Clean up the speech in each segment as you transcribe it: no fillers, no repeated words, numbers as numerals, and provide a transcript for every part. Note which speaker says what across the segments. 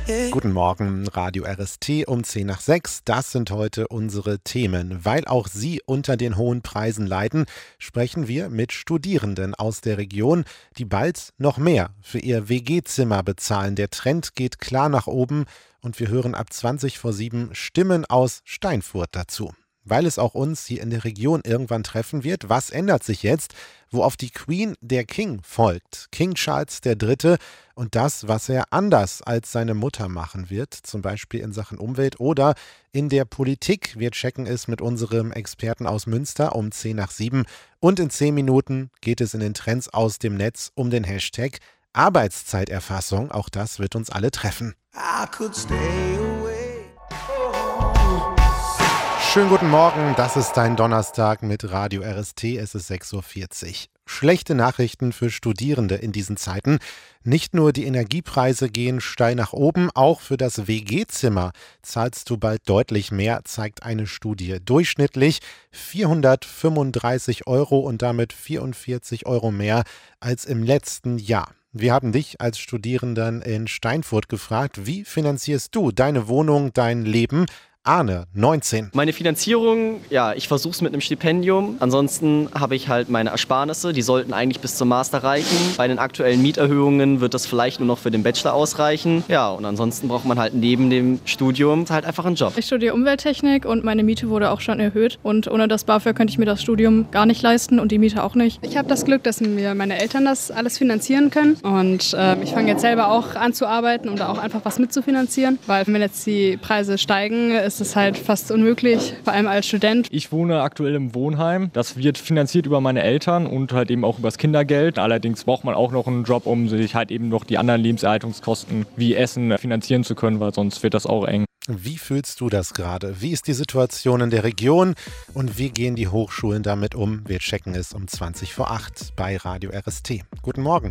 Speaker 1: Guten Morgen, Radio RST um 10 nach 6. Das sind heute unsere Themen. Weil auch Sie unter den hohen Preisen leiden, sprechen wir mit Studierenden aus der Region, die bald noch mehr für ihr WG-Zimmer bezahlen. Der Trend geht klar nach oben und wir hören ab 7:20 Stimmen aus Steinfurt dazu. Weil es auch uns hier in der Region irgendwann treffen wird, was ändert sich jetzt, wo auf die Queen der King folgt? King Charles III. Und das, was er anders als seine Mutter machen wird, zum Beispiel in Sachen Umwelt oder in der Politik. Wir checken es mit unserem Experten aus Münster um 7:10. Und in 10 Minuten geht es in den Trends aus dem Netz um den Hashtag Arbeitszeiterfassung. Auch das wird uns alle treffen. I could stay away. Schönen guten Morgen, das ist dein Donnerstag mit Radio RST, es ist 6:40 Uhr. Schlechte Nachrichten für Studierende in diesen Zeiten. Nicht nur die Energiepreise gehen steil nach oben, auch für das WG-Zimmer zahlst du bald deutlich mehr, zeigt eine Studie. Durchschnittlich 435 € und damit 44 € mehr als im letzten Jahr. Wir haben dich als Studierenden in Steinfurt gefragt, wie finanzierst du deine Wohnung, dein Leben? Arne, 19.
Speaker 2: Meine Finanzierung, ja, ich versuche es mit einem Stipendium. Ansonsten habe ich halt meine Ersparnisse, die sollten eigentlich bis zum Master reichen. Bei den aktuellen Mieterhöhungen wird das vielleicht nur noch für den Bachelor ausreichen. Ja, und ansonsten braucht man halt neben dem Studium halt einfach einen Job.
Speaker 3: Ich studiere Umwelttechnik und meine Miete wurde auch schon erhöht. Und ohne das BAföG könnte ich mir das Studium gar nicht leisten und die Miete auch nicht.
Speaker 4: Ich habe das Glück, dass mir meine Eltern das alles finanzieren können. Und ich fange jetzt selber auch an zu arbeiten, um da auch einfach was mitzufinanzieren. Weil wenn jetzt die Preise steigen, ist es halt fast unmöglich, vor allem als Student.
Speaker 5: Ich wohne aktuell im Wohnheim. Das wird finanziert über meine Eltern und halt eben auch übers Kindergeld. Allerdings braucht man auch noch einen Job, um sich halt eben noch die anderen Lebenserhaltungskosten wie Essen finanzieren zu können, weil sonst wird das auch eng.
Speaker 1: Wie fühlst du das gerade? Wie ist die Situation in der Region und wie gehen die Hochschulen damit um? Wir checken es um 7:20 bei Radio RST. Guten Morgen.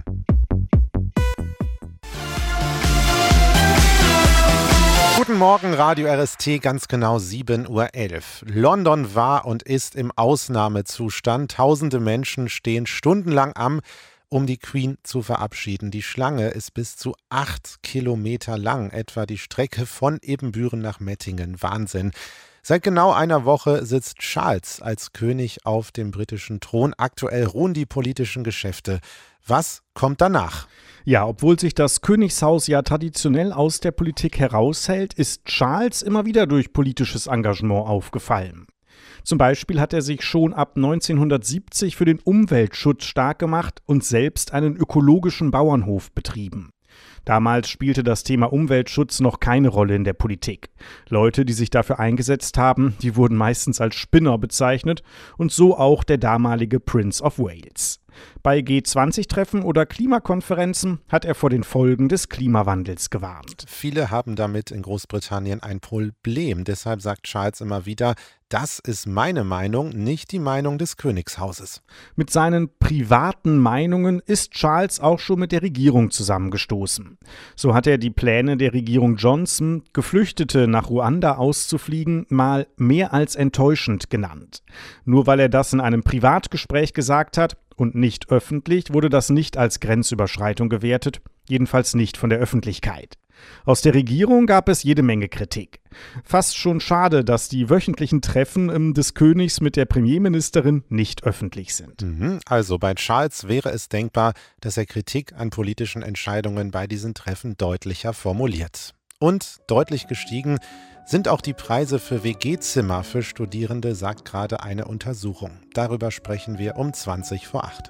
Speaker 1: Guten Morgen, Radio RST, ganz genau 7:11 Uhr. London war und ist im Ausnahmezustand. Tausende Menschen stehen stundenlang um die Queen zu verabschieden. Die Schlange ist bis zu 8 Kilometer lang, etwa die Strecke von Ibbenbüren nach Mettingen. Wahnsinn. Seit genau einer Woche sitzt Charles als König auf dem britischen Thron. Aktuell ruhen die politischen Geschäfte. Was kommt danach?
Speaker 6: Ja, obwohl sich das Königshaus ja traditionell aus der Politik heraushält, ist Charles immer wieder durch politisches Engagement aufgefallen. Zum Beispiel hat er sich schon ab 1970 für den Umweltschutz stark gemacht und selbst einen ökologischen Bauernhof betrieben. Damals spielte das Thema Umweltschutz noch keine Rolle in der Politik. Leute, die sich dafür eingesetzt haben, die wurden meistens als Spinner bezeichnet und so auch der damalige Prince of Wales. Bei G20-Treffen oder Klimakonferenzen hat er vor den Folgen des Klimawandels gewarnt.
Speaker 1: Viele haben damit in Großbritannien ein Problem. Deshalb sagt Charles immer wieder, das ist meine Meinung, nicht die Meinung des Königshauses.
Speaker 6: Mit seinen privaten Meinungen ist Charles auch schon mit der Regierung zusammengestoßen. So hat er die Pläne der Regierung Johnson, Geflüchtete nach Ruanda auszufliegen, mal mehr als enttäuschend genannt. Nur weil er das in einem Privatgespräch gesagt hat und nicht öffentlich, wurde das nicht als Grenzüberschreitung gewertet, jedenfalls nicht von der Öffentlichkeit. Aus der Regierung gab es jede Menge Kritik. Fast schon schade, dass die wöchentlichen Treffen des Königs mit der Premierministerin nicht öffentlich sind.
Speaker 1: Also bei Charles wäre es denkbar, dass er Kritik an politischen Entscheidungen bei diesen Treffen deutlicher formuliert. Und deutlich gestiegen sind auch die Preise für WG-Zimmer für Studierende, sagt gerade eine Untersuchung. Darüber sprechen wir um 7:20.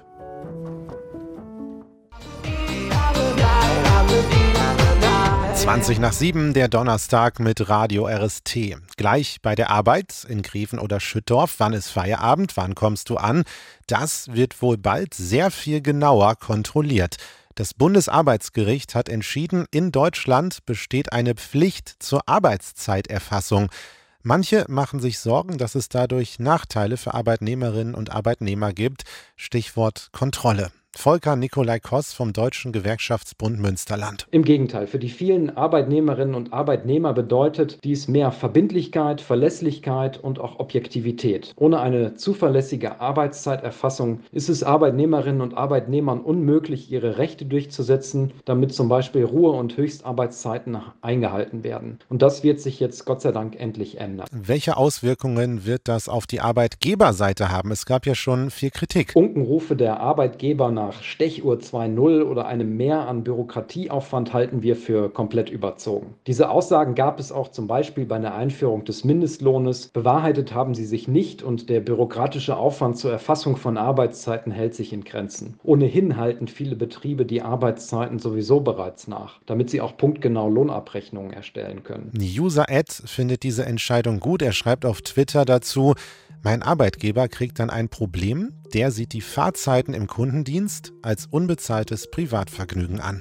Speaker 1: 7:20, der Donnerstag mit Radio RST. Gleich bei der Arbeit in Greven oder Schüttorf. Wann ist Feierabend? Wann kommst du an? Das wird wohl bald sehr viel genauer kontrolliert. Das Bundesarbeitsgericht hat entschieden, in Deutschland besteht eine Pflicht zur Arbeitszeiterfassung. Manche machen sich Sorgen, dass es dadurch Nachteile für Arbeitnehmerinnen und Arbeitnehmer gibt. Stichwort Kontrolle. Volker Nikolai Koss vom Deutschen Gewerkschaftsbund Münsterland.
Speaker 7: Im Gegenteil, für die vielen Arbeitnehmerinnen und Arbeitnehmer bedeutet dies mehr Verbindlichkeit, Verlässlichkeit und auch Objektivität. Ohne eine zuverlässige Arbeitszeiterfassung ist es Arbeitnehmerinnen und Arbeitnehmern unmöglich, ihre Rechte durchzusetzen, damit zum Beispiel Ruhe- und Höchstarbeitszeiten eingehalten werden. Und das wird sich jetzt Gott sei Dank endlich ändern.
Speaker 1: Welche Auswirkungen wird das auf die Arbeitgeberseite haben? Es gab ja schon viel Kritik.
Speaker 7: Unkenrufe der Arbeitgeber nach Stechuhr 2.0 oder einem Mehr an Bürokratieaufwand halten wir für komplett überzogen. Diese Aussagen gab es auch zum Beispiel bei der Einführung des Mindestlohnes. Bewahrheitet haben sie sich nicht und der bürokratische Aufwand zur Erfassung von Arbeitszeiten hält sich in Grenzen. Ohnehin halten viele Betriebe die Arbeitszeiten sowieso bereits nach, damit sie auch punktgenau Lohnabrechnungen erstellen können.
Speaker 1: User Ed findet diese Entscheidung gut. Er schreibt auf Twitter dazu: Mein Arbeitgeber kriegt dann ein Problem. Der sieht die Fahrzeiten im Kundendienst als unbezahltes Privatvergnügen an.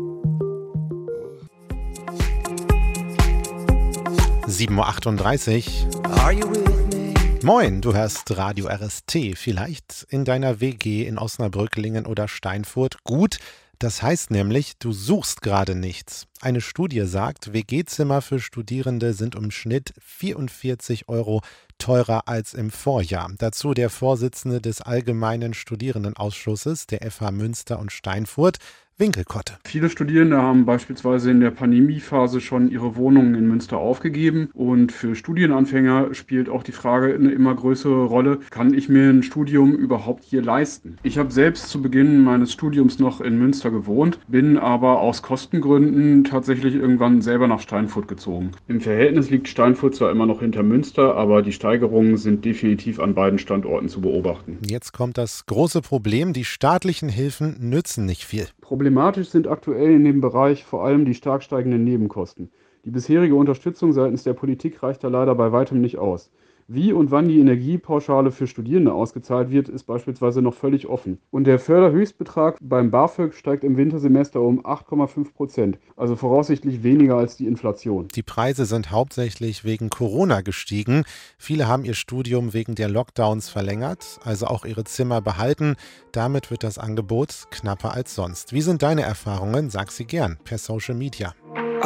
Speaker 1: 7:38 Uhr. Moin, du hörst Radio RST. Vielleicht in deiner WG in Osnabrück, Lingen oder Steinfurt. Gut, das heißt nämlich, du suchst gerade nichts. Eine Studie sagt, WG-Zimmer für Studierende sind im Schnitt 44 € teurer als im Vorjahr. Dazu der Vorsitzende des Allgemeinen Studierendenausschusses der FH Münster und Steinfurt, Winkelkotte.
Speaker 8: Viele Studierende haben beispielsweise in der Pandemiephase schon ihre Wohnungen in Münster aufgegeben und für Studienanfänger spielt auch die Frage eine immer größere Rolle, kann ich mir ein Studium überhaupt hier leisten? Ich habe selbst zu Beginn meines Studiums noch in Münster gewohnt, bin aber aus Kostengründen tatsächlich irgendwann selber nach Steinfurt gezogen. Im Verhältnis liegt Steinfurt zwar immer noch hinter Münster, aber die Steigerungen sind definitiv an beiden Standorten zu beobachten.
Speaker 1: Jetzt kommt das große Problem, die staatlichen Hilfen nützen nicht viel.
Speaker 8: Problematisch sind aktuell in dem Bereich vor allem die stark steigenden Nebenkosten. Die bisherige Unterstützung seitens der Politik reicht da leider bei weitem nicht aus. Wie und wann die Energiepauschale für Studierende ausgezahlt wird, ist beispielsweise noch völlig offen. Und der Förderhöchstbetrag beim BAföG steigt im Wintersemester um 8,5%, also voraussichtlich weniger als die Inflation.
Speaker 1: Die Preise sind hauptsächlich wegen Corona gestiegen. Viele haben ihr Studium wegen der Lockdowns verlängert, also auch ihre Zimmer behalten. Damit wird das Angebot knapper als sonst. Wie sind deine Erfahrungen? Sag sie gern per Social Media.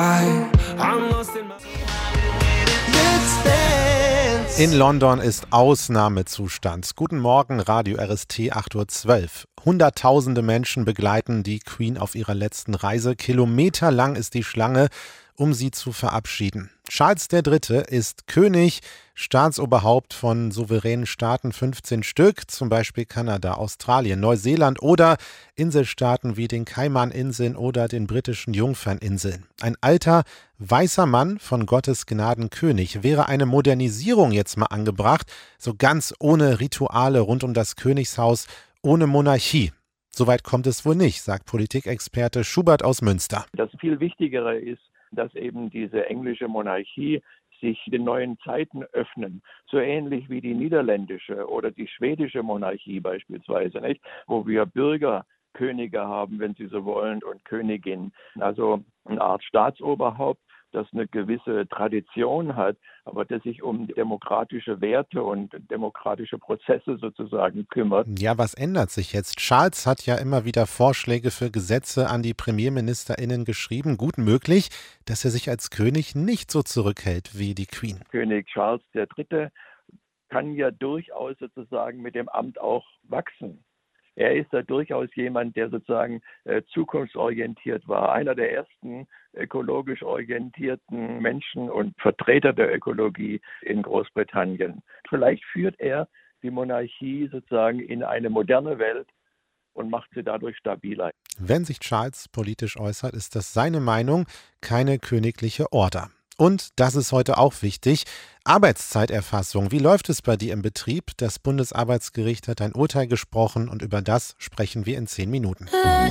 Speaker 1: In London ist Ausnahmezustand. Guten Morgen, Radio RST 8:12 Uhr. Hunderttausende Menschen begleiten die Queen auf ihrer letzten Reise. Kilometerlang ist die Schlange, um sie zu verabschieden. Charles III. Ist König, Staatsoberhaupt von souveränen Staaten 15 Stück, zum Beispiel Kanada, Australien, Neuseeland oder Inselstaaten wie den Kaimaninseln oder den britischen Jungferninseln. Ein alter, weißer Mann von Gottes Gnaden König. Wäre eine Modernisierung jetzt mal angebracht, so ganz ohne Rituale rund um das Königshaus, ohne Monarchie. Soweit kommt es wohl nicht, sagt Politikexperte Schubert aus Münster.
Speaker 9: Das viel Wichtigere ist, dass eben diese englische Monarchie sich den neuen Zeiten öffnen, so ähnlich wie die niederländische oder die schwedische Monarchie beispielsweise, nicht? Wo wir Bürgerkönige haben, wenn Sie so wollen, und Königin, also eine Art Staatsoberhaupt, das eine gewisse Tradition hat, aber das sich um demokratische Werte und demokratische Prozesse sozusagen kümmert.
Speaker 1: Ja, was ändert sich jetzt? Charles hat ja immer wieder Vorschläge für Gesetze an die PremierministerInnen geschrieben. Gut möglich, dass er sich als König nicht so zurückhält wie die Queen.
Speaker 9: König Charles III. Kann ja durchaus sozusagen mit dem Amt auch wachsen. Er ist da durchaus jemand, der sozusagen zukunftsorientiert war. Einer der ersten ökologisch orientierten Menschen und Vertreter der Ökologie in Großbritannien. Vielleicht führt er die Monarchie sozusagen in eine moderne Welt und macht sie dadurch stabiler.
Speaker 1: Wenn sich Charles politisch äußert, ist das seine Meinung, keine königliche Order. Und, das ist heute auch wichtig, Arbeitszeiterfassung. Wie läuft es bei dir im Betrieb? Das Bundesarbeitsgericht hat ein Urteil gesprochen und über das sprechen wir in 10 Minuten.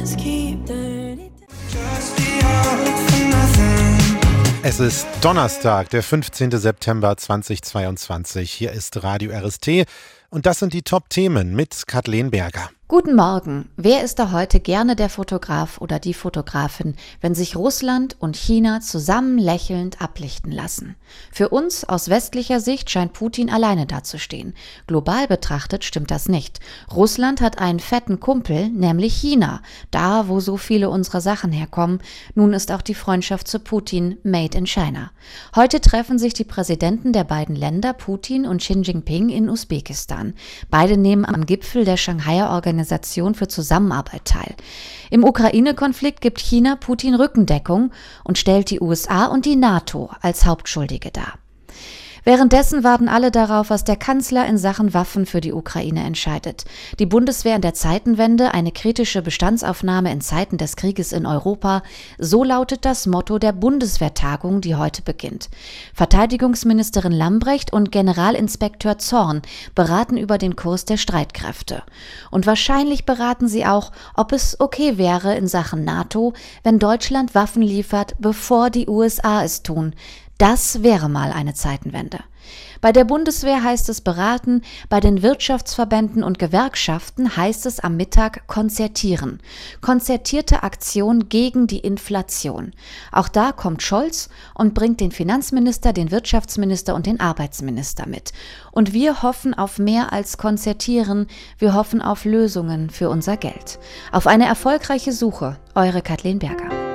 Speaker 1: Es ist Donnerstag, der 15. September 2022. Hier ist Radio RST und das sind die Top-Themen mit Kathleen Berger.
Speaker 10: Guten Morgen. Wer ist da heute gerne der Fotograf oder die Fotografin, wenn sich Russland und China zusammen lächelnd ablichten lassen? Für uns aus westlicher Sicht scheint Putin alleine dazustehen. Global betrachtet stimmt das nicht. Russland hat einen fetten Kumpel, nämlich China. Da, wo so viele unserer Sachen herkommen. Nun ist auch die Freundschaft zu Putin made in China. Heute treffen sich die Präsidenten der beiden Länder, Putin und Xi Jinping, in Usbekistan. Beide nehmen am Gipfel der Shanghaier Organisation für Zusammenarbeit teil. Im Ukraine-Konflikt gibt China Putin Rückendeckung und stellt die USA und die NATO als Hauptschuldige dar. Währenddessen warten alle darauf, was der Kanzler in Sachen Waffen für die Ukraine entscheidet. Die Bundeswehr in der Zeitenwende, eine kritische Bestandsaufnahme in Zeiten des Krieges in Europa, so lautet das Motto der Bundeswehrtagung, die heute beginnt. Verteidigungsministerin Lambrecht und Generalinspekteur Zorn beraten über den Kurs der Streitkräfte. Und wahrscheinlich beraten sie auch, ob es okay wäre in Sachen NATO, wenn Deutschland Waffen liefert, bevor die USA es tun. Das wäre mal eine Zeitenwende. Bei der Bundeswehr heißt es beraten, bei den Wirtschaftsverbänden und Gewerkschaften heißt es am Mittag konzertieren. Konzertierte Aktion gegen die Inflation. Auch da kommt Scholz und bringt den Finanzminister, den Wirtschaftsminister und den Arbeitsminister mit. Und wir hoffen auf mehr als konzertieren, wir hoffen auf Lösungen für unser Geld. Auf eine erfolgreiche Suche, eure Kathleen Berger.